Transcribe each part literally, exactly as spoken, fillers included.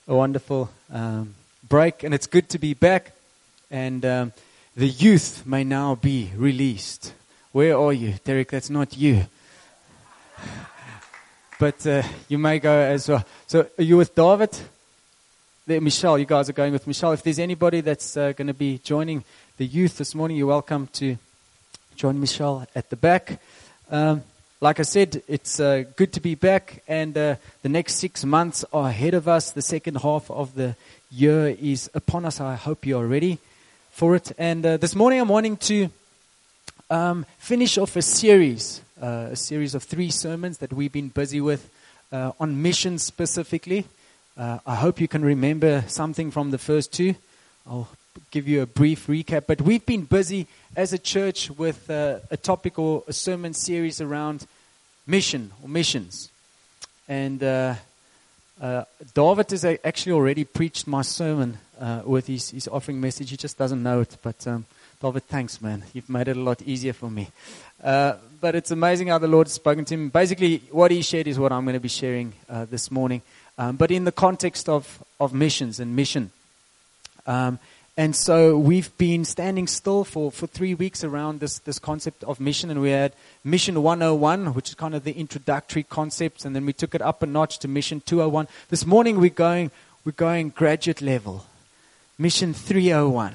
a wonderful um, break, and it's good to be back. And um, the youth may now be released. Where are you, Derek? That's not you. But uh, you may go as well. So are you with David? There, Michelle, you guys are going with Michelle. If there's anybody that's uh, going to be joining the youth this morning, you're welcome to join Michelle at the back. Um, like I said, it's uh, good to be back, and uh, the next six months are ahead of us. The second half of the year is upon us. I hope you are ready for it. And uh, this morning I'm wanting to um, finish off a series, uh, a series of three sermons that we've been busy with uh, on missions specifically. Uh, I hope you can remember something from the first two. I'll give you a brief recap. But we've been busy as a church with uh, a topic or a sermon series around mission or missions. And uh, uh, David has actually already preached my sermon uh, with his, his offering message. He just doesn't know it. But um, David, thanks, man. You've made it a lot easier for me. Uh, but it's amazing how the Lord has spoken to him. Basically, what he shared is what I'm going to be sharing uh, this morning. Um, but in the context of, of missions and mission. Um, and so we've been standing still for, for three weeks around this, this concept of mission. And we had Mission one oh one, which is kind of the introductory concepts. And then we took it up a notch to Mission two oh one. This morning we're going, we're going graduate level. Mission three oh one.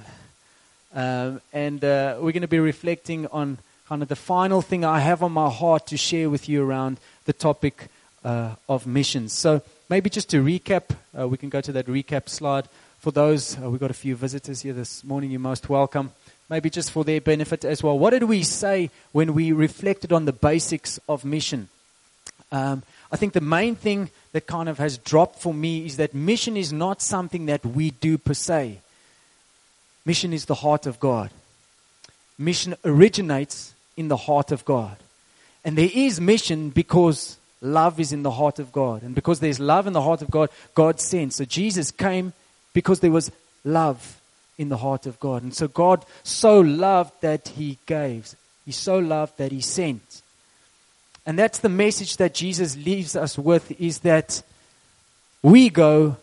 Um, and uh, we're going to be reflecting on kind of the final thing I have on my heart to share with you around the topic uh, of missions. So maybe just to recap, uh, we can go to that recap slide. For those, uh, we've got a few visitors here this morning, you're most welcome. Maybe just for their benefit as well. What did we say when we reflected on the basics of mission? Um, I think the main thing that kind of has dropped for me is that mission is not something that we do per se. Mission is the heart of God. Mission originates in the heart of God. And there is mission because love is in the heart of God. And because there's love in the heart of God, God sent. So Jesus came because there was love in the heart of God. And so God so loved that He gave. He so loved that He sent. And that's the message that Jesus leaves us with, is that we go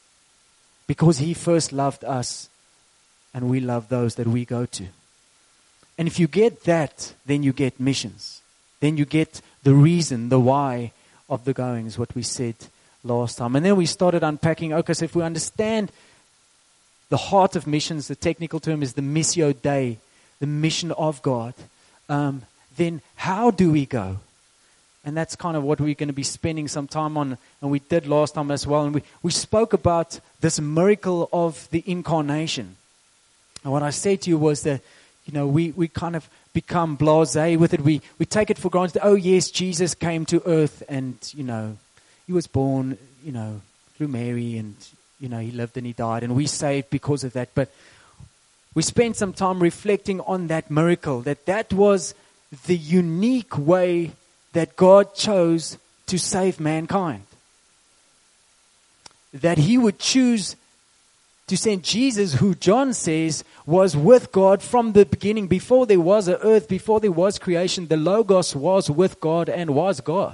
because He first loved us and we love those that we go to. And if you get that, then you get missions. Then you get the reason, the why of the going, is what we said last time. And then we started unpacking, okay, so if we understand the heart of missions, the technical term is the missio Dei, the mission of God, um, then how do we go? And that's kind of what we're going to be spending some time on, and we did last time as well. And we, we spoke about this miracle of the incarnation. And what I said to you was that, you know, we, we kind of become blasé with it. We, we take it for granted. Oh, yes, Jesus came to earth and, you know, He was born, you know, through Mary, and, you know, He lived and He died, and we saved because of that. But we spent some time reflecting on that miracle, that that was the unique way that God chose to save mankind. That He would choose to send Jesus, who John says was with God from the beginning. Before there was a earth, before there was creation, the Logos was with God and was God.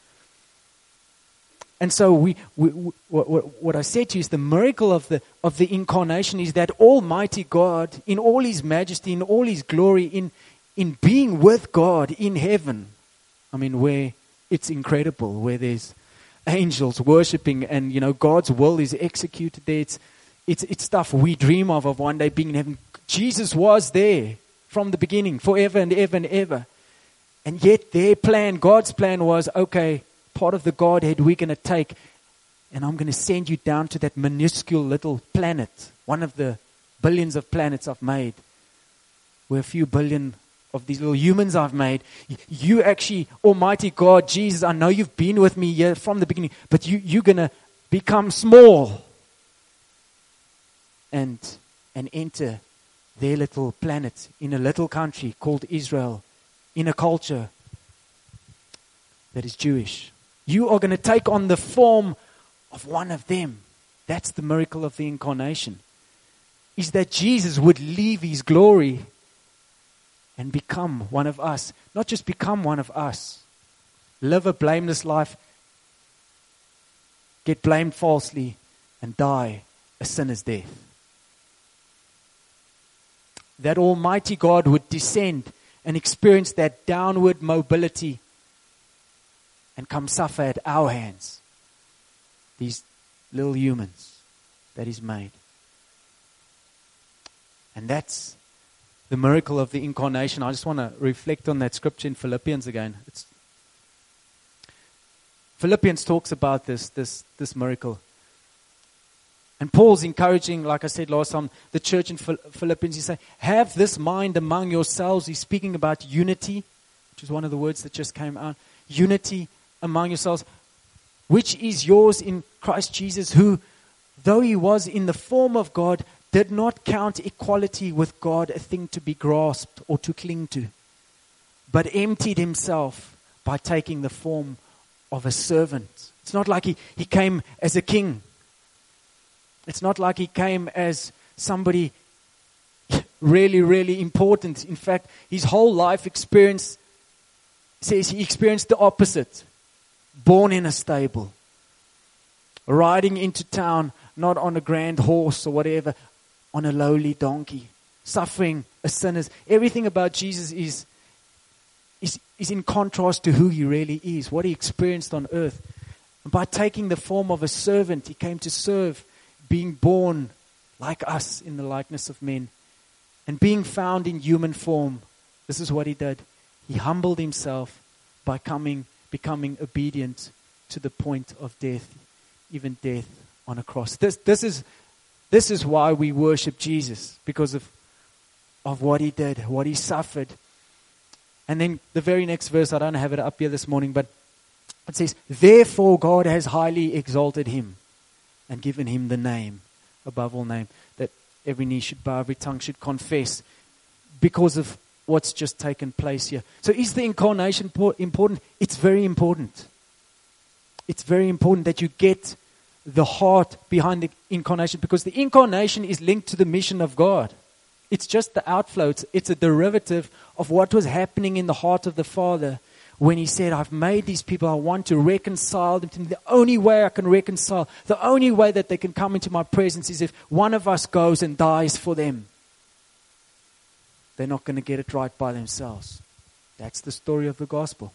And so we, we, we what, what I said to you is the miracle of the of the incarnation is that Almighty God, in all His majesty, in all His glory, in in being with God in heaven. I mean, where it's incredible, where there's angels worshiping, and you know God's will is executed there. It's it's it's stuff we dream of of one day being in heaven. Jesus was there from the beginning, forever and ever and ever. And yet their plan, God's plan was, okay, part of the Godhead we're going to take, and I'm going to send you down to that minuscule little planet, one of the billions of planets I've made, where a few billion of these little humans I've made. You actually, Almighty God, Jesus, I know you've been with me here from the beginning, but you, you're going to become small and, and enter their little planet in a little country called Israel, in a culture that is Jewish. You are going to take on the form of one of them. That's the miracle of the incarnation. Is that Jesus would leave His glory and become one of us. Not just become one of us. Live a blameless life. Get blamed falsely. and die a sinner's death. That Almighty God would descend and experience that downward mobility and come suffer at our hands. These little humans that He's made. And that's the miracle of the incarnation. I just want to reflect on that scripture in Philippians again. It's Philippians talks about this, this, this miracle. And Paul's encouraging, like I said last time, the church in Philippians. He says, have this mind among yourselves. He's speaking about unity, which is one of the words that just came out. Unity among yourselves, which is yours in Christ Jesus, who, though He was in the form of God, did not count equality with God a thing to be grasped or to cling to, but emptied Himself by taking the form of a servant. It's not like he, he came as a king. It's not like He came as somebody really, really important. In fact, His whole life experience says He experienced the opposite. Born in a stable, riding into town, not on a grand horse or whatever, on a lowly donkey, suffering as sinners. Everything about Jesus is, is, is in contrast to who He really is, what He experienced on earth. And by taking the form of a servant, He came to serve, being born like us in the likeness of men. And being found in human form, this is what He did. He humbled Himself by coming, becoming obedient to the point of death, even death on a cross. This, this is, this is why we worship Jesus, because of, of what He did, what He suffered. And then the very next verse, I don't have it up here this morning, but it says, therefore God has highly exalted Him and given Him the name above all name, that every knee should bow, every tongue should confess, because of what's just taken place here. So is the incarnation important? It's very important. It's very important that you get the heart behind the incarnation, because the incarnation is linked to the mission of God. It's just the outflow. It's, it's a derivative of what was happening in the heart of the Father when He said, I've made these people, I want to reconcile them to me. The only way I can reconcile, the only way that they can come into my presence is if one of us goes and dies for them. They're not going to get it right by themselves. That's the story of the gospel.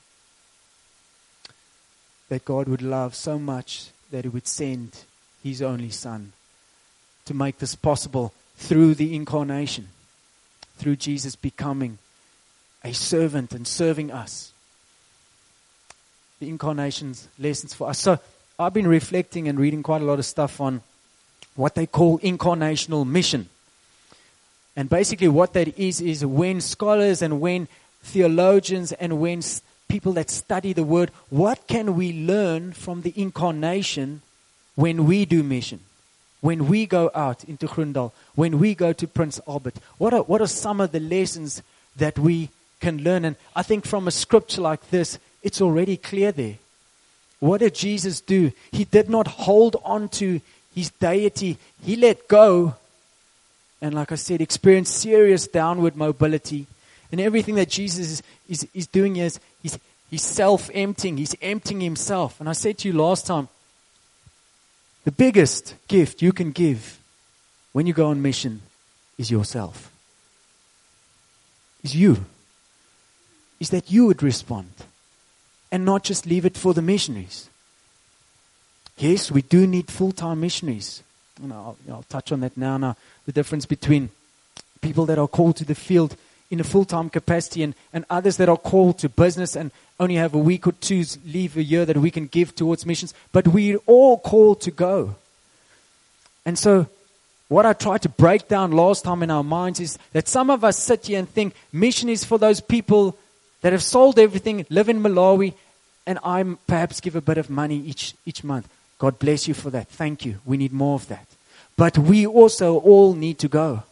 That God would love so much that He would send His only Son to make this possible through the incarnation, through Jesus becoming a servant and serving us. The incarnation's lessons for us. So I've been reflecting and reading quite a lot of stuff on what they call incarnational mission. And basically what that is, is when scholars and when theologians and when people that study the Word, what can we learn from the incarnation when we do mission? When we go out into Grindal, when we go to Prince Albert? What are, what are some of the lessons that we can learn? And I think from a scripture like this, it's already clear there. What did Jesus do? He did not hold on to His deity. He let go. And like I said, experience serious downward mobility. And everything that Jesus is, is, is doing is he's, he's self-emptying. He's emptying Himself. And I said to you last time, the biggest gift you can give when you go on mission is yourself. Is you. Is that you would respond. And not just leave it for the missionaries. Yes, we do need full-time missionaries. You know, I'll, I'll touch on that now. Now, the difference between people that are called to the field in a full-time capacity and, and others that are called to business and only have a week or two's leave a year that we can give towards missions. But we're all called to go. And so what I tried to break down last time in our minds is that some of us sit here and think mission is for those people that have sold everything, live in Malawi, and I perhaps give a bit of money each each month. God bless you for that. Thank you. We need more of that. But we also all need to go.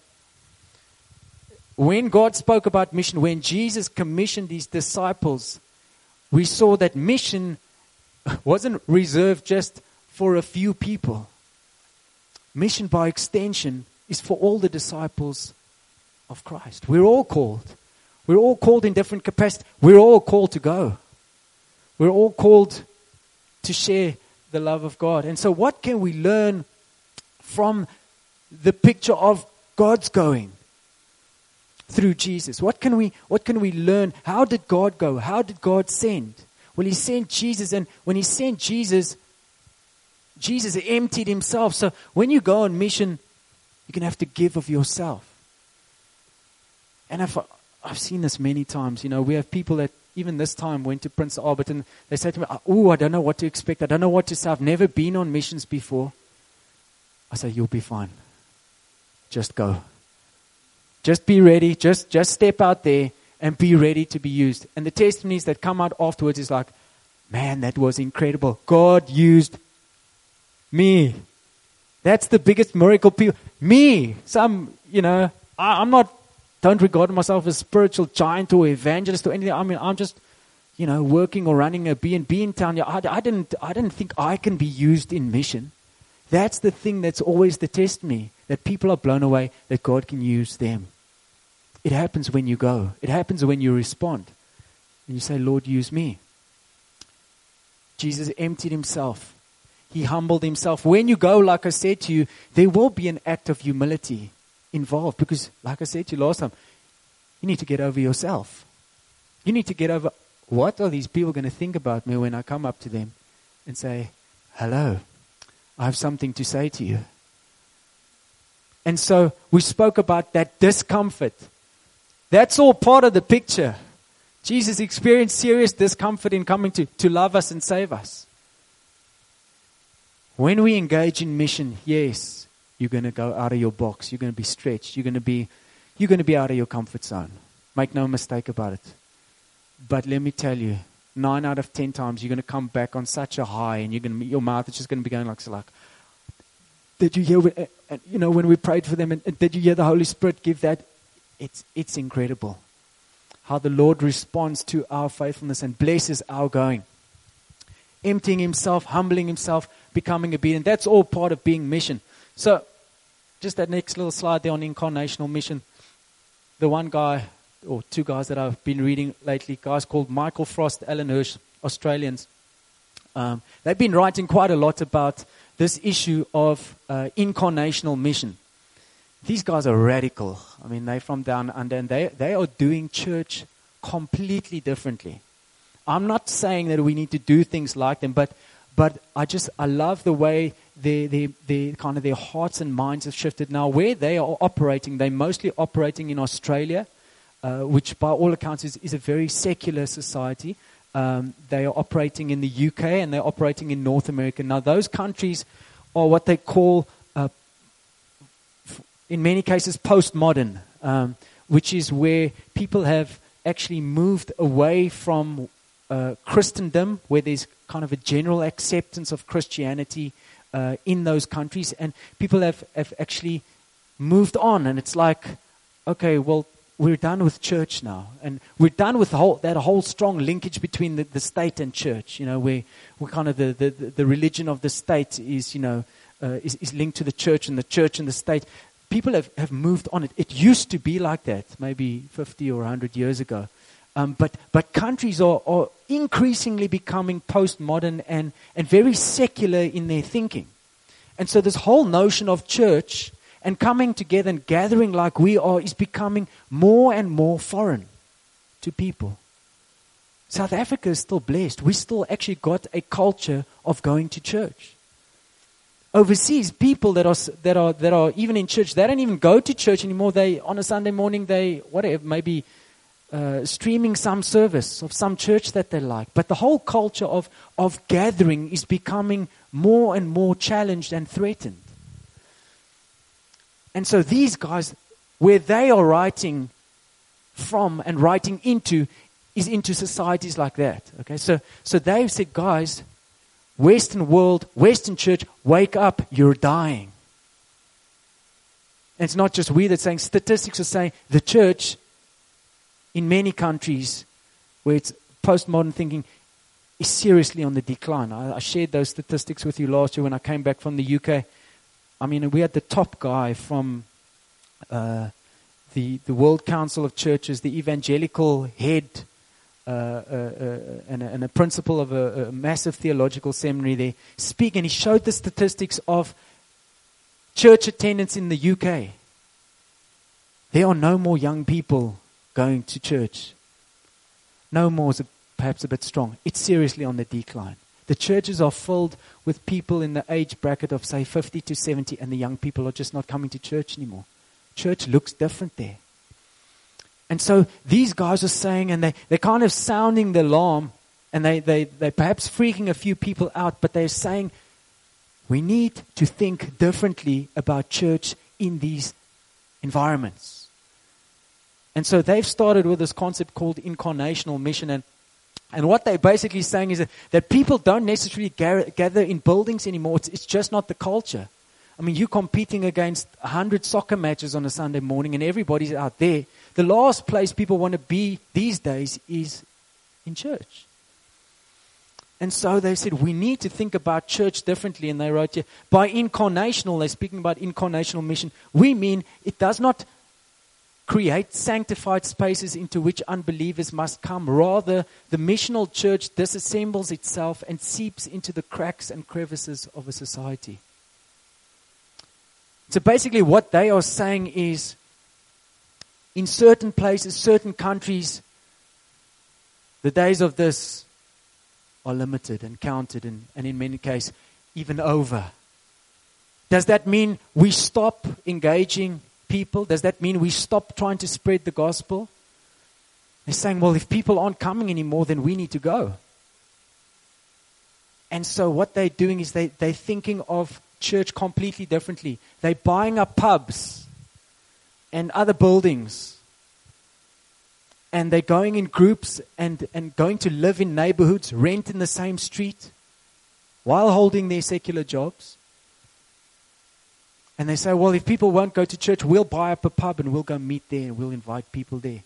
When God spoke about mission, when Jesus commissioned these disciples, we saw that mission wasn't reserved just for a few people. Mission by extension is for all the disciples of Christ. We're all called. We're all called in different capacities. We're all called to go. We're all called to share the love of God. And so what can we learn from the picture of God's going through Jesus? What can we, what can we learn? How did God go? How did God send? Well, He sent Jesus, and when He sent Jesus, Jesus emptied Himself. So when you go on mission, you're going to have to give of yourself. And I've, I've seen this many times. You know, we have people that even this time went to Prince Albert, and they say to me, oh, I don't know what to expect. I don't know what to say. I've never been on missions before. I say, you'll be fine. Just go. Just be ready. Just, just step out there and be ready to be used. And the testimonies that come out afterwards is like, man, that was incredible. God used me. That's the biggest miracle. People, me. Some, you know, I, I'm not, don't regard myself as a spiritual giant or evangelist or anything. I mean, I'm just, you know, working or running a B and B in town. I, I didn't, I didn't think I can be used in mission. That's the thing that's always the testimony, that people are blown away that God can use them. It happens when you go. It happens when you respond. And you say, Lord, use me. Jesus emptied Himself. He humbled Himself. When you go, like I said to you, there will be an act of humility involved. Because, like I said to you last time, you need to get over yourself. You need to get over, what are these people going to think about me when I come up to them and say, hello, I have something to say to you. And so we spoke about that discomfort. That's all part of the picture. Jesus experienced serious discomfort in coming to, to love us and save us. When we engage in mission, yes, you're going to go out of your box. You're going to be stretched. You're going to be, you're going to be out of your comfort zone. Make no mistake about it. But let me tell you, nine out of ten times you're going to come back on such a high, and you're going to, your mouth is just going to be going like, so like, did you hear? When, uh, you know, when we prayed for them, and, and did you hear the Holy Spirit give that? It's it's incredible how the Lord responds to our faithfulness and blesses our going. Emptying Himself, humbling Himself, becoming obedient. That's all part of being mission. So, just that next little slide there on incarnational mission. The one guy, or two guys that I've been reading lately, guys called Michael Frost, Alan Hirsch, Australians. Um, they've been writing quite a lot about this issue of uh, incarnational mission. These guys are radical. I mean, they're from down under, and they, they are doing church completely differently. I'm not saying that we need to do things like them, but but I just, I love the way their, their, their, kind of their hearts and minds have shifted. Now, where they are operating, they're mostly operating in Australia, uh, which by all accounts is, is a very secular society. Um, they are operating in the U K, and they're operating in North America. Now, those countries are what they call uh, in many cases postmodern, um, which is where people have actually moved away from uh, Christendom, where there's kind of a general acceptance of Christianity uh, in those countries, and people have, have actually moved on, and it's like, okay, well, we're done with church now, and we're done with the whole, that whole strong linkage between the, the state and church, you know, where we're kind of the, the, the religion of the state is, you know, uh, is, is linked to the church, and the church and the state. People have, have moved on. It, it used to be like that, maybe fifty or one hundred years ago. Um, but but countries are, are increasingly becoming postmodern and, and very secular in their thinking. And so this whole notion of church and coming together and gathering like we are is becoming more and more foreign to people. South Africa is still blessed. We still actually got a culture of going to church. Overseas, people that are that are that are even in church, they don't even go to church anymore. They on a Sunday morning, they whatever, maybe uh, streaming some service of some church that they like. But the whole culture of of gathering is becoming more and more challenged and threatened. And so these guys, where they are writing from and writing into, is into societies like that. Okay, so so they've said, guys, Western world, Western church, wake up, you're dying. And it's not just we that's saying, statistics are saying the church in many countries where it's postmodern thinking is seriously on the decline. I, I shared those statistics with you last year when I came back from the U K. I mean, we had the top guy from uh, the, the World Council of Churches, the evangelical head, Uh, uh, uh, and, a, and a principal of a, a massive theological seminary there, speak, and he showed the statistics of church attendance in the U K. There are no more young people going to church. No more is perhaps a bit strong. It's seriously on the decline. The churches are filled with people in the age bracket of, say, fifty to seventy, and the young people are just not coming to church anymore. Church looks different there. And so these guys are saying, and they, they're kind of sounding the alarm, and they, they, they're perhaps freaking a few people out, but they're saying, we need to think differently about church in these environments. And so they've started with this concept called incarnational mission. And, and what they're basically saying is that, that people don't necessarily gather, gather in buildings anymore. It's, it's just not the culture. I mean, you're competing against one hundred soccer matches on a Sunday morning and everybody's out there. The last place people want to be these days is in church. And so they said, we need to think about church differently. And they wrote here, by incarnational, they're speaking about incarnational mission. We mean it does not create sanctified spaces into which unbelievers must come. Rather, the missional church disassembles itself and seeps into the cracks and crevices of a society. So basically what they are saying is, in certain places, certain countries, the days of this are limited and counted and, and in many cases even over. Does that mean we stop engaging people? Does that mean we stop trying to spread the gospel? They're saying, well, if people aren't coming anymore, then we need to go. And so what they're doing is they, they're thinking of church completely differently. They're buying up pubs and other buildings. And they're going in groups and, and going to live in neighborhoods, rent in the same street, while holding their secular jobs. And they say, well, if people won't go to church, we'll buy up a pub and we'll go meet there and we'll invite people there.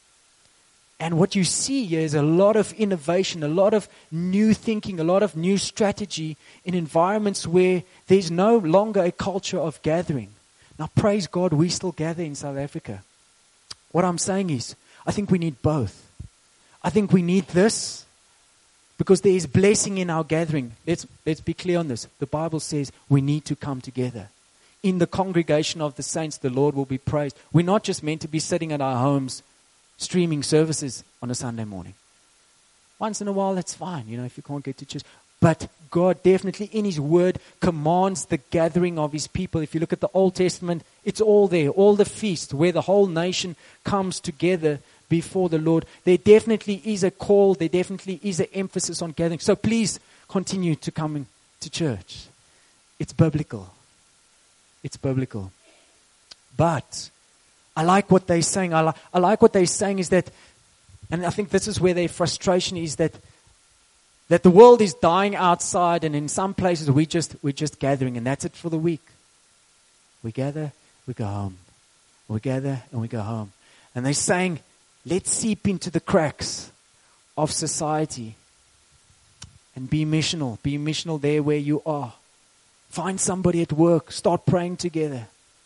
And what you see here is a lot of innovation, a lot of new thinking, a lot of new strategy in environments where there's no longer a culture of gathering. Now, praise God, we still gather in South Africa. What I'm saying is, I think we need both. I think we need this because there is blessing in our gathering. Let's, let's be clear on this. The Bible says we need to come together. In the congregation of the saints, the Lord will be praised. We're not just meant to be sitting at our homes streaming services on a Sunday morning. Once in a while, that's fine, you know, if you can't get to church. But God definitely in His Word commands the gathering of His people. If you look at the Old Testament, it's all there, all the feasts where the whole nation comes together before the Lord. There definitely is a call, there definitely is an emphasis on gathering. So please continue to come to church. It's biblical. It's biblical. But I like what they're saying. I, li- I like what they're saying is that, and I think this is where their frustration is, that that the world is dying outside, and in some places we just we're just gathering, and that's it for the week. We gather, we go home. We gather and we go home. And they're saying, let's seep into the cracks of society and be missional. Be missional there where you are. Find somebody at work. Start praying together.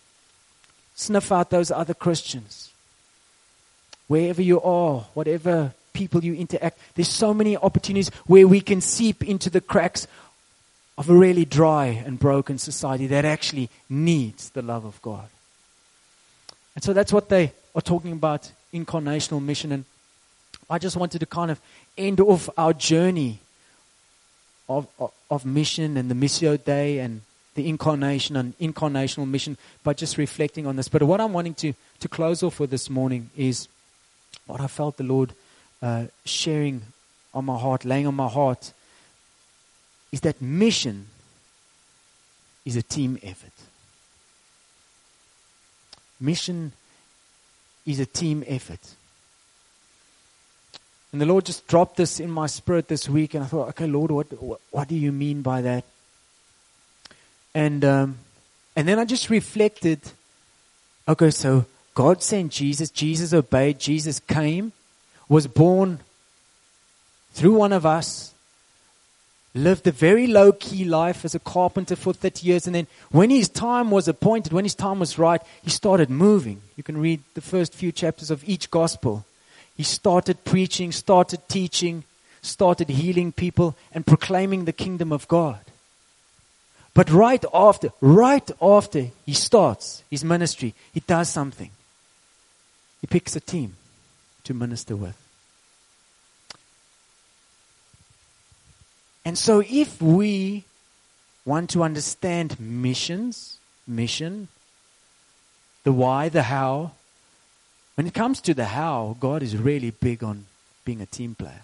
Sniff out those other Christians. Wherever you are, whatever people you interact, there's so many opportunities where we can seep into the cracks of a really dry and broken society that actually needs the love of God. And so that's what they are talking about, incarnational mission. And I just wanted to kind of end off our journey Of, of, of mission and the Missio Dei and the incarnation and incarnational mission by just reflecting on this. But what I'm wanting to, to close off with this morning is what I felt the Lord uh, sharing on my heart, laying on my heart, is that mission is a team effort. Mission is a team effort. And the Lord just dropped this in my spirit this week, and I thought, okay, Lord, what what, what do you mean by that? And um, and then I just reflected, okay, so God sent Jesus, Jesus obeyed, Jesus came, was born through one of us, lived a very low-key life as a carpenter for thirty years, and then when his time was appointed, when his time was right, he started moving. You can read the first few chapters of each gospel. He started preaching, started teaching, started healing people and proclaiming the kingdom of God. But right after, right after he starts his ministry, he does something. He picks a team to minister with. And so if we want to understand missions, mission, the why, the how, when it comes to the how, God is really big on being a team player.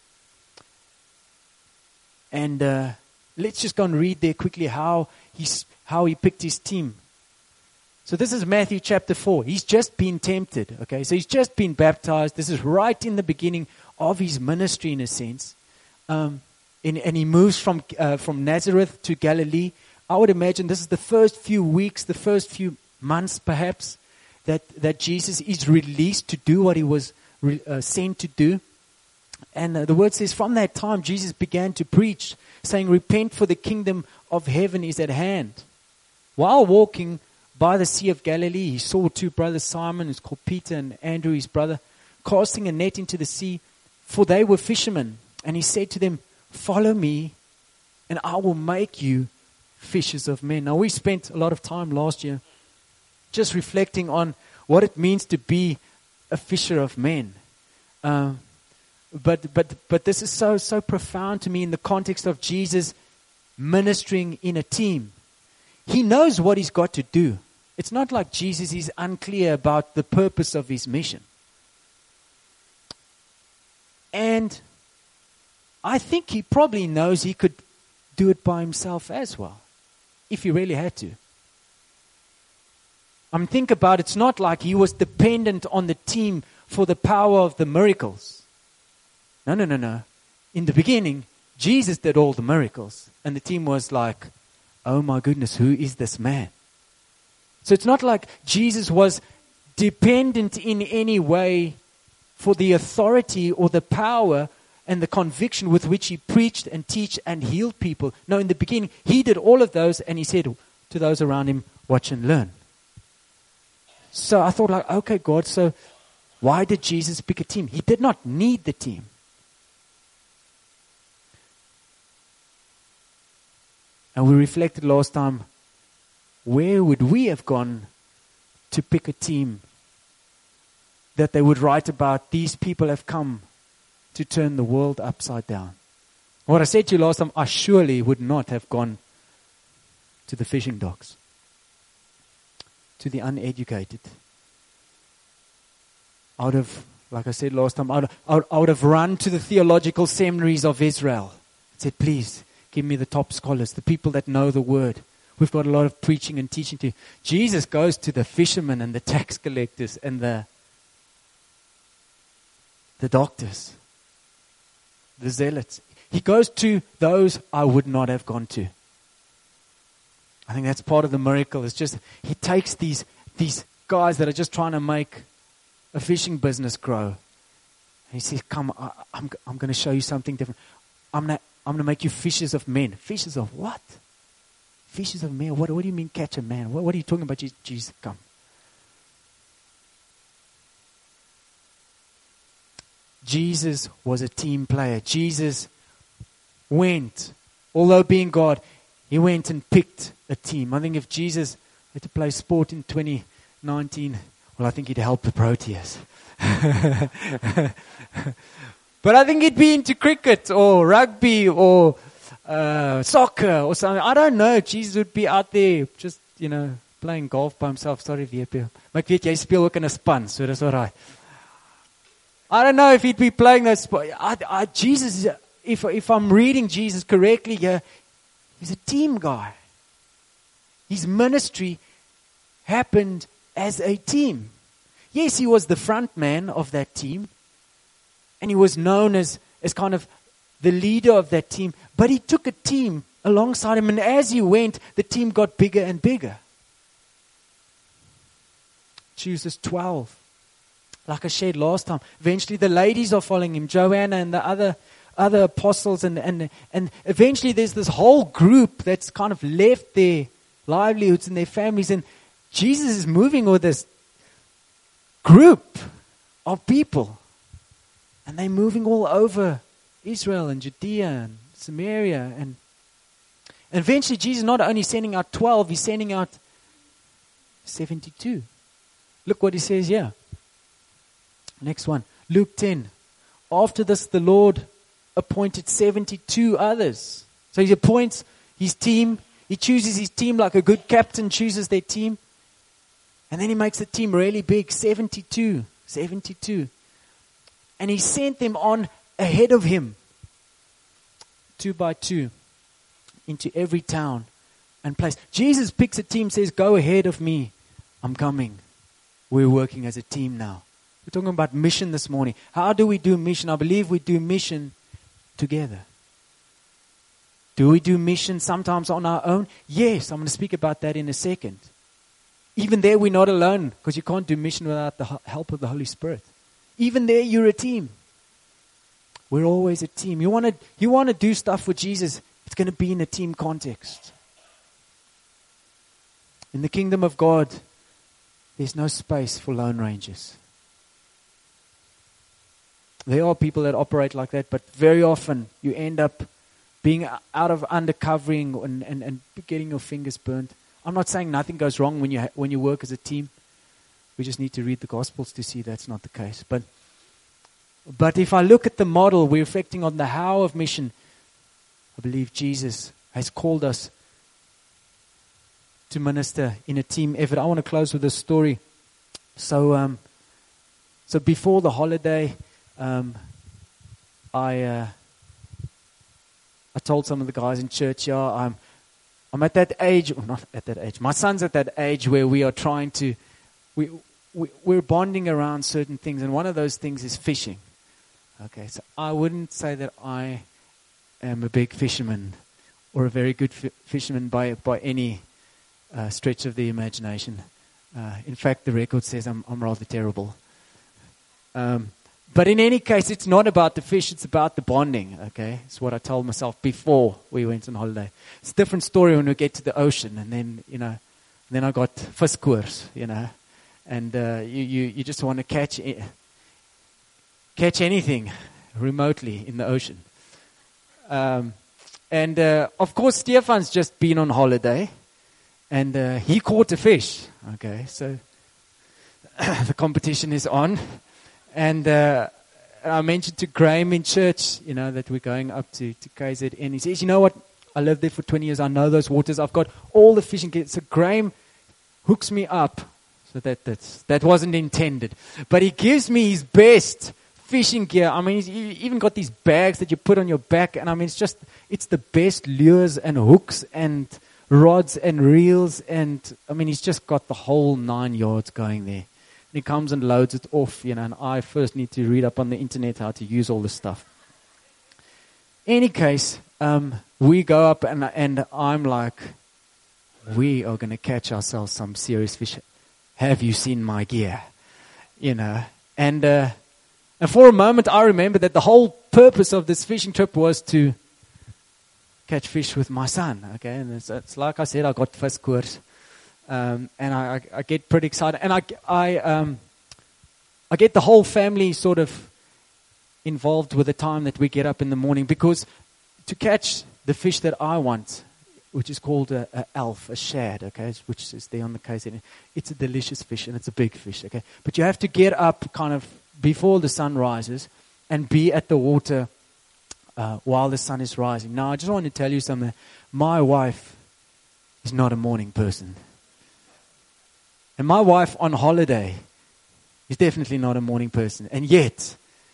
And uh, let's just go and read there quickly how he's, how he picked his team. So this is Matthew chapter four. He's just been tempted. Okay, so he's just been baptized. This is right in the beginning of his ministry, in a sense. Um, and, and he moves from uh, from Nazareth to Galilee. I would imagine this is the first few weeks, the first few months, perhaps, that that Jesus is released to do what he was re, uh, sent to do. And uh, the word says, from that time, Jesus began to preach, saying, "Repent, for the kingdom of heaven is at hand." While walking by the Sea of Galilee, he saw two brothers, Simon, who's called Peter, and Andrew, his brother, casting a net into the sea, for they were fishermen. And he said to them, "Follow me, and I will make you fishers of men." Now, we spent a lot of time last year just reflecting on what it means to be a fisher of men. Um, but but but this is so so profound to me in the context of Jesus ministering in a team. He knows what he's got to do. It's not like Jesus is unclear about the purpose of his mission. And I think he probably knows he could do it by himself as well, if he really had to. I mean, think about it. It's not like he was dependent on the team for the power of the miracles. No, no, no, no. In the beginning, Jesus did all the miracles. And the team was like, "Oh my goodness, who is this man?" So it's not like Jesus was dependent in any way for the authority or the power and the conviction with which he preached and teach and healed people. No, in the beginning, he did all of those, and he said to those around him, "Watch and learn." So I thought, like, okay, God, so why did Jesus pick a team? He did not need the team. And we reflected last time, where would we have gone to pick a team that they would write about, "These people have come to turn the world upside down"? What I said to you last time, I surely would not have gone to the fishing docks, to the uneducated. I would have, like I said last time, I would, I would, I would have run to the theological seminaries of Israel and said, "Please, give me the top scholars, the people that know the word. We've got a lot of preaching and teaching to." Jesus goes to the fishermen and the tax collectors and the the doctors, the zealots. He goes to those I would not have gone to. I think that's part of the miracle. It's just he takes these these guys that are just trying to make a fishing business grow. And he says, "Come, I, I'm I'm going to show you something different. I'm not I'm going to make you fishers of men." Fishers of what? Fishers of men. What, what do you mean catch a man? What, what are you talking about? Jesus, come. Jesus was a team player. Jesus went, although being God, he went and picked a team. I think if Jesus had to play sport in twenty nineteen, well, I think he'd help the Proteas. But I think he'd be into cricket or rugby or uh, soccer or something. I don't know. Jesus would be out there just, you know, playing golf by himself. Sorry, V P. Maar ek weet jy speel ook in 'n span, so dis alright. I don't know if he'd be playing those sports. I, I, Jesus, if if I'm reading Jesus correctly here, he's a team guy. His ministry happened as a team. Yes, he was the front man of that team. And he was known as, as kind of the leader of that team. But he took a team alongside him. And as he went, the team got bigger and bigger. Chooses twelve. Like I shared last time. Eventually the ladies are following him. Joanna and the other other apostles. And, and, and eventually there's this whole group that's kind of left their livelihoods and their families. And Jesus is moving with this group of people. And they're moving all over Israel and Judea and Samaria. And And eventually Jesus is not only sending out twelve, he's sending out seventy-two. Look what he says here. Next one. Luke ten. After this, the Lord appointed seventy-two others. So he appoints his team. He chooses his team like a good captain chooses their team. And then he makes the team really big. seventy-two. seventy-two. And he sent them on ahead of him. Two by two. Into every town and place. Jesus picks a team, says, go ahead of me. I'm coming. We're working as a team now. We're talking about mission this morning. How do we do mission? I believe we do mission together. Do we do mission sometimes on our own? Yes, I'm going to speak about that in a second. Even there, we're not alone because you can't do mission without the help of the Holy Spirit. Even there, you're a team. We're always a team. You want to, you want to do stuff with Jesus, it's going to be in a team context. In the kingdom of God, there's no space for lone rangers. There are people that operate like that, but very often you end up being out of undercovering and, and, and getting your fingers burnt. I'm not saying nothing goes wrong when you ha- when you work as a team. We just need to read the Gospels to see that's not the case. But but if I look at the model, we're reflecting on the how of mission. I believe Jesus has called us to minister in a team effort. I want to close with a story. So, um, so before the holiday, um, I uh, I told some of the guys in church, yeah, I'm I'm at that age, or not at that age. My son's at that age where we are trying to, we, we we're bonding around certain things, and one of those things is fishing. Okay, so I wouldn't say that I am a big fisherman or a very good f- fisherman by by any uh, stretch of the imagination. Uh, in fact, the record says I'm I'm rather terrible. Um, but in any case, it's not about the fish; it's about the bonding. Okay, it's what I told myself before we went on holiday. It's a different story when we get to the ocean, and then you know, then I got viskoers, you know, and uh, you you you just want to catch it. Catch anything remotely in the ocean. Um, and uh, of course, Stefan's just been on holiday and uh, he caught a fish. Okay, so the competition is on. And uh, I mentioned to Graham in church, you know, that we're going up to, to K Z N. He says, you know what? I lived there for twenty years. I know those waters. I've got all the fishing gear. So Graham hooks me up. So that that's, that wasn't intended. But he gives me his best fishing gear. I mean, he's even got these bags that you put on your back, and I mean, it's just, it's the best lures and hooks and rods and reels, and I mean, he's just got the whole nine yards going there. And he comes and loads it off, you know, and I first need to read up on the internet how to use all this stuff. Any case, um, we go up, and and I'm like, we are going to catch ourselves some serious fish. Have you seen my gear? You know, and uh, And for a moment, I remember that the whole purpose of this fishing trip was to catch fish with my son. Okay, and it's, it's like I said, I got viskoers, um, and I, I, I get pretty excited, and I, I, um, I get the whole family sort of involved with the time that we get up in the morning, because to catch the fish that I want, which is called a, a elf, a shad, okay, which is there on the case, it's a delicious fish and it's a big fish, okay, but you have to get up kind of before the sun rises and be at the water uh, while the sun is rising. Now, I just want to tell you something. My wife is not a morning person. And my wife on holiday is definitely not a morning person. And yet,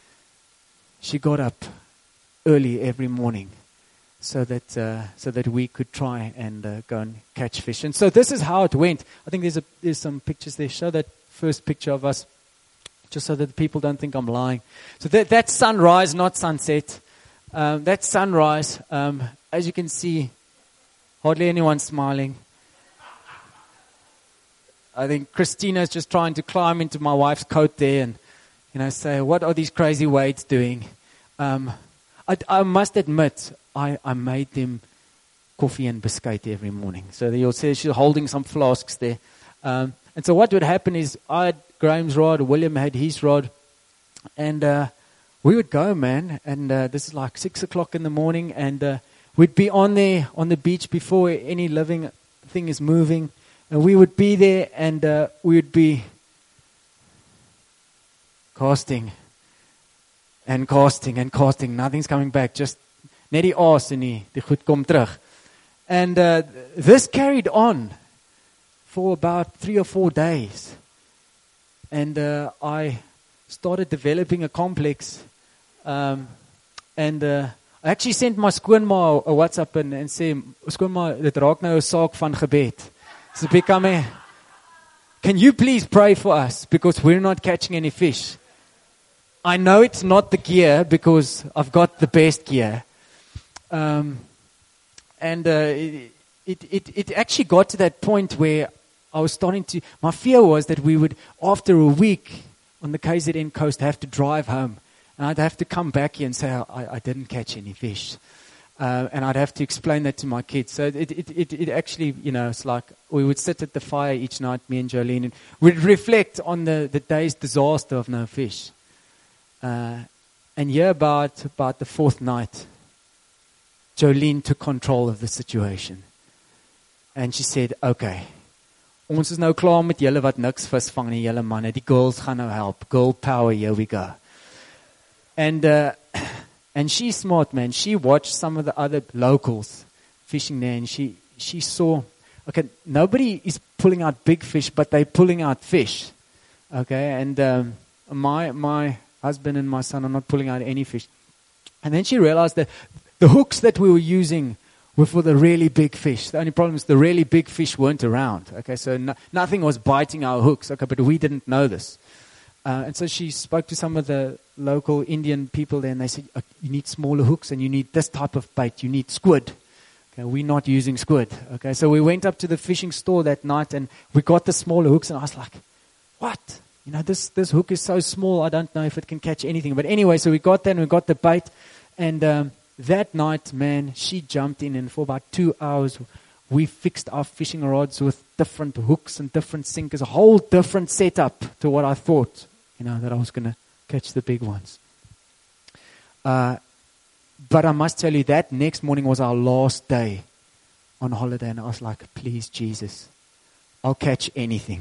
she got up early every morning so that uh, so that we could try and uh, go and catch fish. And so this is how it went. I think there's a, there's some pictures there. Show that first picture of us, just so that people don't think I'm lying. So that, that's sunrise, not sunset. Um, that's sunrise. Um, as you can see, hardly anyone smiling. I think Christina's just trying to climb into my wife's coat there and, you know, say, what are these crazy Wades doing? Um, I, I must admit, I, I made them coffee and biscuit every morning. So you'll see she's holding some flasks there. Um, and so what would happen is I had Graham's rod, William had his rod, and uh, we would go, man. And uh, this is like six o'clock in the morning, and uh, we'd be on there on the beach before any living thing is moving. And we would be there and uh, we would be casting and casting and casting. Nothing's coming back. Just net die aas en die, die goed kom terug. And uh, this carried on for about three or four days. And uh, I started developing a complex. Um, and uh, I actually sent my skoonma a WhatsApp en, en sê, skoonma, dit raak nou 'n saak van gebed. It's becoming, can you please pray for us because we're not catching any fish? I know it's not the gear because I've got the best gear. Um, and uh, it, it, it, it actually got to that point where I was starting to, my fear was that we would, after a week on the K Z N coast, have to drive home. And I'd have to come back here and say, I, I didn't catch any fish. Uh, and I'd have to explain that to my kids. So it, it, it, it actually, you know, it's like we would sit at the fire each night, me and Jolene, and we'd reflect on the, the day's disaster of no fish. Uh, and yeah, about, about the fourth night, Jolene took control of the situation. And she said, okay, ons is nou klaar met julle wat niks visvang nie, julle manne. Die girls gaan nou help. Girl power, here we go. And... Uh, And she's smart, man. She watched some of the other locals fishing there, and she, she saw, okay, nobody is pulling out big fish, but they're pulling out fish. Okay, and um, my my husband and my son are not pulling out any fish. And then she realized that the hooks that we were using were for the really big fish. The only problem is the really big fish weren't around. Okay, so no, nothing was biting our hooks. Okay, but we didn't know this. Uh, and so she spoke to some of the local Indian people there, and they said, oh, you need smaller hooks and you need this type of bait. You need squid. Okay, we're not using squid. Okay, so we went up to the fishing store that night and we got the smaller hooks, and I was like, what? You know, this, this hook is so small, I don't know if it can catch anything. But anyway, so we got there and we got the bait. And um, that night, man, she jumped in, and for about two hours, we fixed our fishing rods with different hooks and different sinkers, a whole different setup to what I thought. You know, that I was going to catch the big ones. Uh, but I must tell you, that next morning was our last day on holiday. And I was like, please, Jesus, I'll catch anything.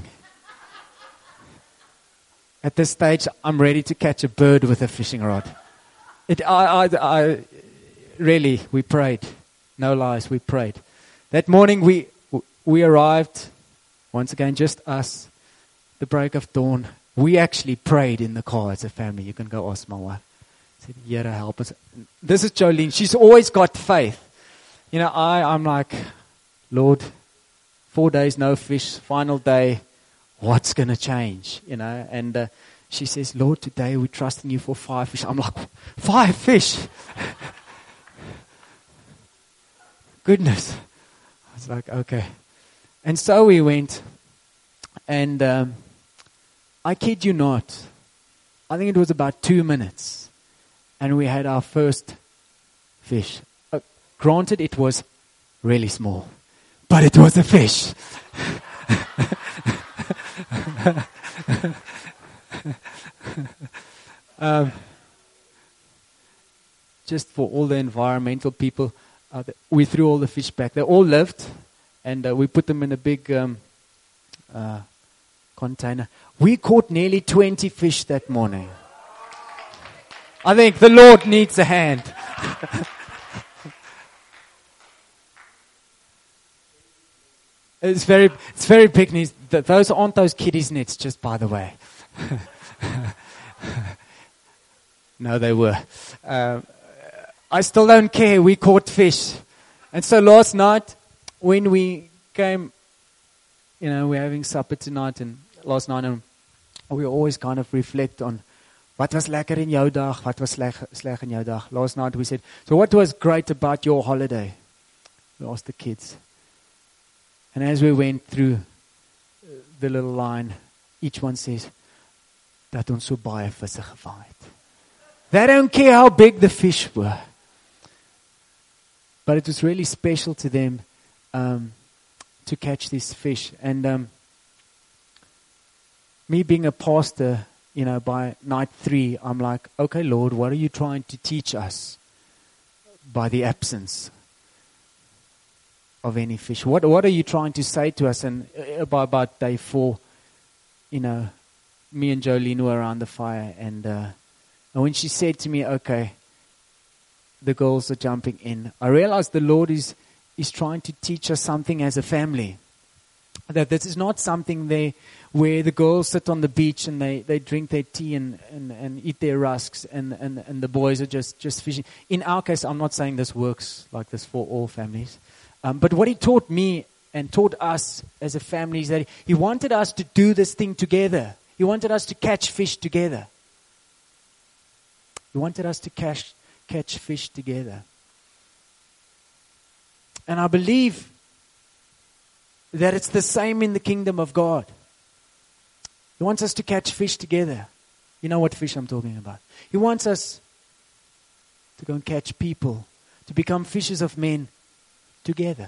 At this stage, I'm ready to catch a bird with a fishing rod. It, I, I, I, really, we prayed. No lies, we prayed. That morning, we, we arrived, once again, just us, the break of dawn. We actually prayed in the car as a family. You can go ask my wife. I said, Yera, help us. This is Jolene. She's always got faith. You know, I, I'm like, Lord, four days, no fish, final day, what's going to change? You know, and uh, she says, Lord, today we're trusting you for five fish. I'm like, five fish? Goodness. I was like, okay. And so we went, and... Um, I kid you not, I think it was about two minutes, and we had our first fish. Uh, granted, it was really small, but it was a fish. um, just for all the environmental people, uh, we threw all the fish back. They all lived, and uh, we put them in a big um, uh, container. We caught nearly twenty fish that morning. I think the Lord needs a hand. It's very, it's very big. Those aren't those kiddies nets, just by the way. No, they were. Uh, I still don't care. We caught fish. And so last night, when we came, you know, we're having supper tonight, and last night, and we always kind of reflect on what was lekker in jou dag, what was sleg, sleg in jou dag. Last night we said, so what was great about your holiday? We asked the kids. And as we went through the little line, each one says, dat ons so baie visse gevang het. They don't care how big the fish were. But it was really special to them um, to catch these fish. And um, me being a pastor, you know, by night three, I'm like, okay, Lord, what are you trying to teach us by the absence of any fish. What what are you trying to say to us? And uh, by about day four, you know, me and Jolene were around the fire, and uh, and when she said to me, "Okay, the girls are jumping in," I realized the Lord is is trying to teach us something as a family. That this is not something they, where the girls sit on the beach and they, they drink their tea and, and, and eat their rusks and, and, and the boys are just, just fishing. In our case, I'm not saying this works like this for all families. Um, but what he taught me and taught us as a family is that he wanted us to do this thing together. He wanted us to catch fish together. He wanted us to catch, catch fish together. And I believe that it's the same in the kingdom of God. He wants us to catch fish together. You know what fish I'm talking about. He wants us to go and catch people, to become fishers of men together.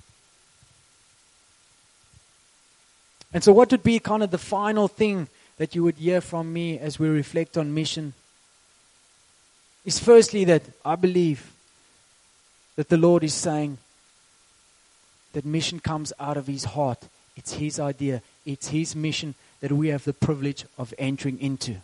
And so what would be kind of the final thing that you would hear from me as we reflect on mission is firstly that I believe that the Lord is saying that mission comes out of His heart. It's His idea. It's His mission that we have the privilege of entering into.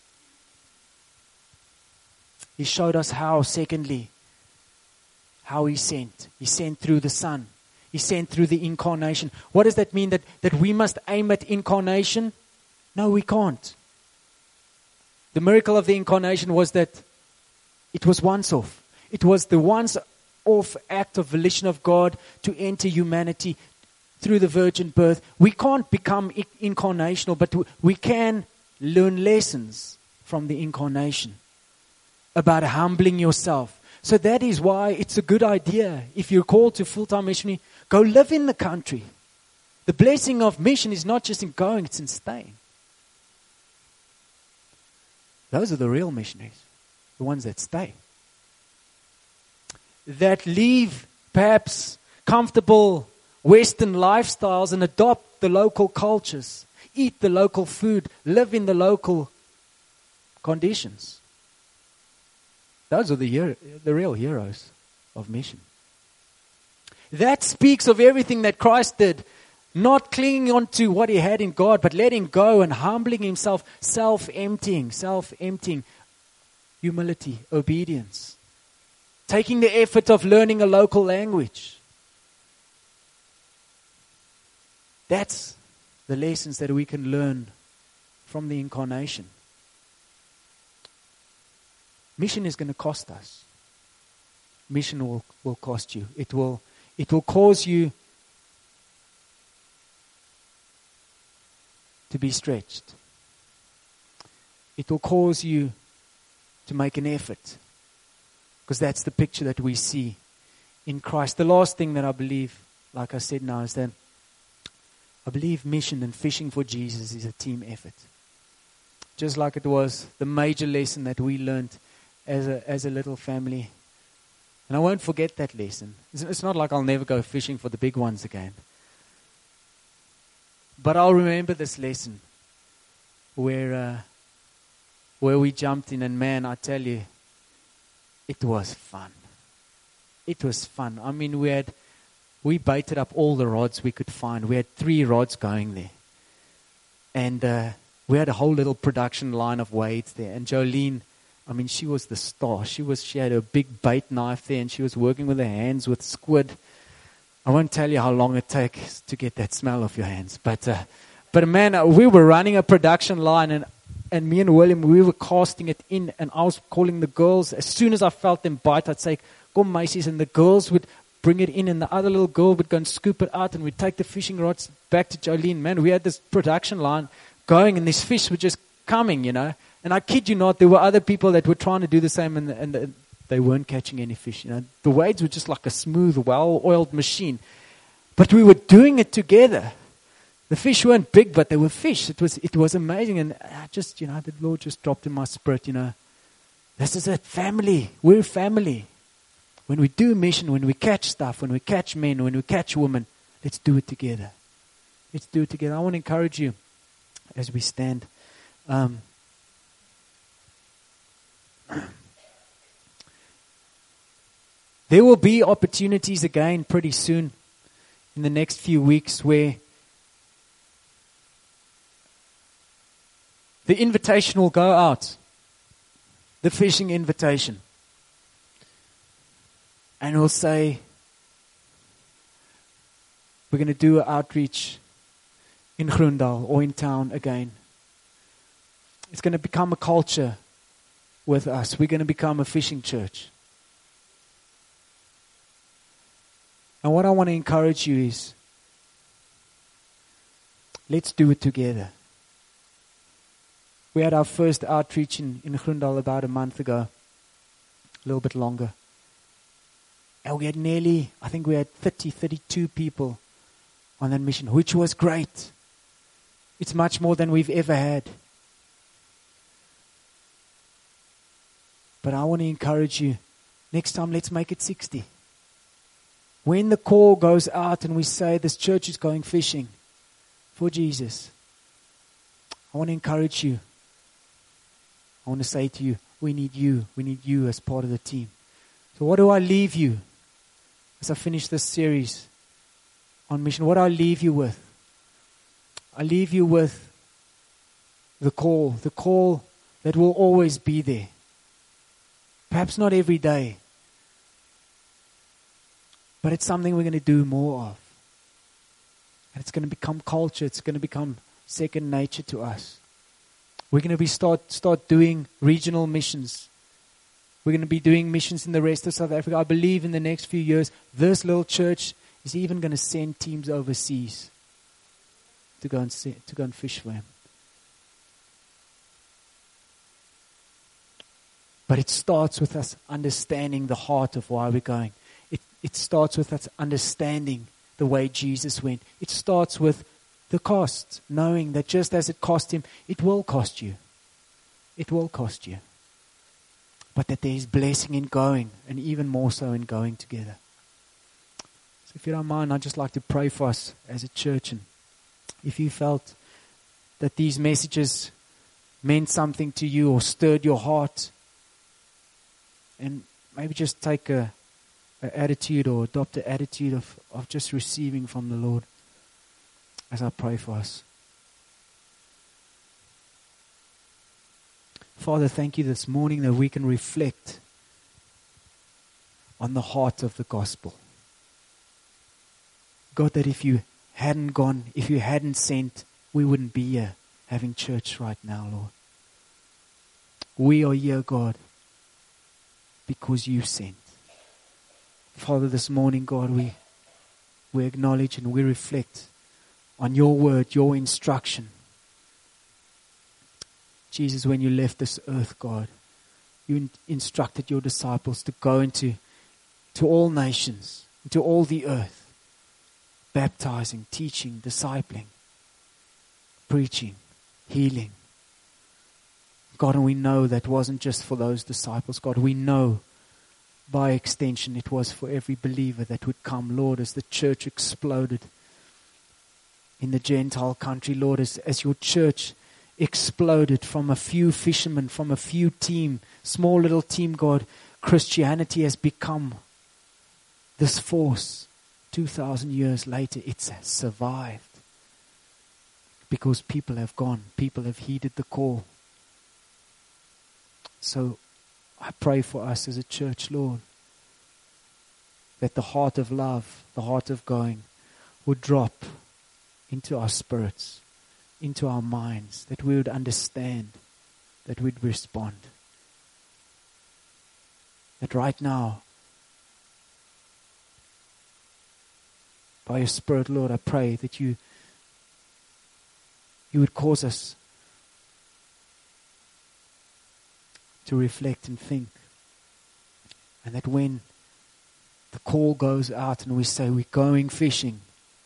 He showed us how, secondly, how He sent. He sent through the Son. He sent through the incarnation. What does that mean? That, that we must aim at incarnation? No, we can't. The miracle of the incarnation was that it was once off. It was the once off act of volition of God to enter humanity through the virgin birth. We can't become incarnational, but we can learn lessons from the incarnation about humbling yourself. So that is why it's a good idea, if you're called to full-time missionary, go live in the country. The blessing of mission is not just in going, it's in staying. Those are the real missionaries, the ones that stay. That leave perhaps comfortable Western lifestyles and adopt the local cultures, eat the local food, live in the local conditions. Those are the hero, the real heroes of mission. That speaks of everything that Christ did, not clinging on to what He had in God, but letting go and humbling Himself, self-emptying, self-emptying, humility, obedience. Taking the effort of learning a local language. That's the lessons that we can learn from the incarnation. Mission is going to cost us. Mission will, will cost you. It will, it will cause you to be stretched. It will cause you to make an effort. Because that's the picture that we see in Christ. The last thing that I believe, like I said now, is that I believe mission and fishing for Jesus is a team effort. Just like it was the major lesson that we learned as a as a little family. And I won't forget that lesson. It's, it's not like I'll never go fishing for the big ones again. But I'll remember this lesson where uh, where we jumped in, and man, I tell you, it was fun. It was fun. I mean, we had, we baited up all the rods we could find. We had three rods going there. And uh, we had a whole little production line of weights there. And Jolene, I mean, she was the star. She was, she had a big bait knife there, and she was working with her hands with squid. I won't tell you how long it takes to get that smell off your hands. But, uh, but man, uh, we were running a production line, and And me and William, we were casting it in, and I was calling the girls. As soon as I felt them bite, I'd say, "Come, Macy's," and the girls would bring it in, and the other little girl would go and scoop it out, and we'd take the fishing rods back to Jolene. Man, we had this production line going, and these fish were just coming, you know. And I kid you not, there were other people that were trying to do the same, and, and, and they weren't catching any fish. You know, the waves were just like a smooth, well-oiled machine. But we were doing it together. The fish weren't big, but they were fish. It was it was amazing. And I just, you know, the Lord just dropped in my spirit, you know, this is it, family. We're family. When we do mission, when we catch stuff, when we catch men, when we catch women, let's do it together. Let's do it together. I want to encourage you as we stand. Um, there will be opportunities again pretty soon in the next few weeks where the invitation will go out, the fishing invitation. And we'll say, we're going to do an outreach in Groendal or in town again. It's going to become a culture with us. We're going to become a fishing church. And what I want to encourage you is, let's do it together. We had our first outreach in, in Groendal about a month ago, a little bit longer. And we had nearly, I think we had thirty, thirty-two people on that mission, which was great. It's much more than we've ever had. But I want to encourage you, next time let's make it sixty. When the call goes out and we say this church is going fishing for Jesus, I want to encourage you. I want to say to you, we need you. We need you as part of the team. So what do I leave you as I finish this series on mission? What do I leave you with? I leave you with the call, the call that will always be there. Perhaps not every day, but it's something we're going to do more of. And it's going to become culture. It's going to become second nature to us. We're going to be start start doing regional missions. We're going to be doing missions in the rest of South Africa. I believe in the next few years, this little church is even going to send teams overseas to go and see, to go and fish for Him. But it starts with us understanding the heart of why we're going. It it starts with us understanding the way Jesus went. It starts with the cost, knowing that just as it cost Him, it will cost you. It will cost you. But that there is blessing in going, and even more so in going together. So if you don't mind, I'd just like to pray for us as a church. And if you felt that these messages meant something to you or stirred your heart, and maybe just take a, a attitude or adopt an attitude of, of just receiving from the Lord as I pray for us. Father, thank you this morning that we can reflect on the heart of the gospel. God, that if you hadn't gone, if you hadn't sent, we wouldn't be here having church right now, Lord. We are here, God, because you sent. Father, this morning, God, we, we acknowledge and we reflect on your word, your instruction. Jesus, when you left this earth, God, you in- instructed your disciples to go into to all nations, into all the earth, baptizing, teaching, discipling, preaching, healing. God, and we know that wasn't just for those disciples. God, we know by extension it was for every believer that would come. Lord, as the church exploded in the Gentile country, Lord, as, as your church exploded from a few fishermen, from a few team, small little team, God, Christianity has become this force. Two thousand years later, it's survived because people have gone, people have heeded the call. So I pray for us as a church, Lord, that the heart of love, the heart of going, would drop into our spirits, into our minds, that we would understand, that we'd respond. That right now, by your Spirit, Lord, I pray that you, you would cause us to reflect and think. And that when the call goes out and we say we're going fishing,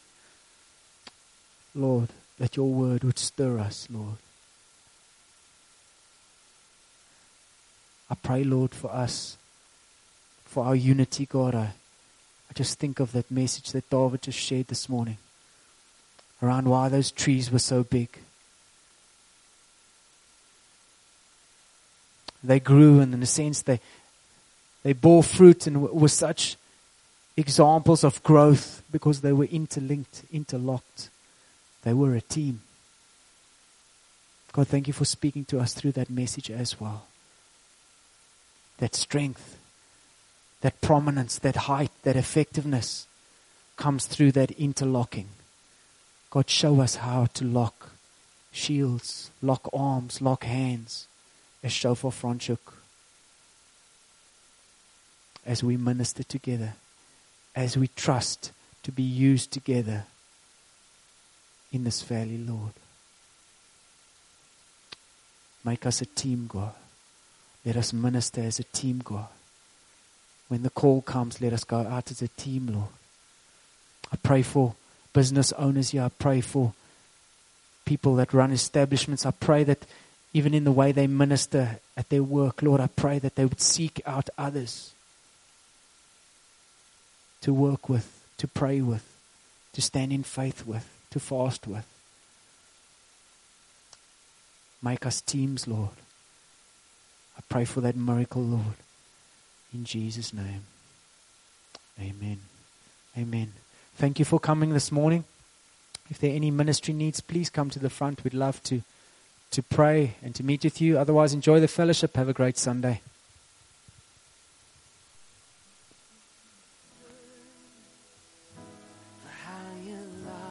Lord, that your word would stir us, Lord. I pray, Lord, for us, for our unity, God. I, I just think of that message that David just shared this morning around why those trees were so big. They grew, and in a sense they they bore fruit and were such examples of growth because they were interlinked, interlocked. They were a team. God, thank you for speaking to us through that message as well. That strength, that prominence, that height, that effectiveness comes through that interlocking. God, show us how to lock shields, lock arms, lock hands as Shofar Franschhoek, as we minister together, as we trust to be used together in this valley, Lord. Make us a team, God. Let us minister as a team, God. When the call comes, let us go out as a team, Lord. I pray for business owners here. I pray for people that run establishments. I pray that even in the way they minister at their work, Lord, I pray that they would seek out others to work with, to pray with, to stand in faith with, to fast with. Make us teams, Lord. I pray for that miracle, Lord. In Jesus' name. Amen. Amen. Thank you for coming this morning. If there are any ministry needs, please come to the front. We'd love to, to pray and to meet with you. Otherwise, enjoy the fellowship. Have a great Sunday.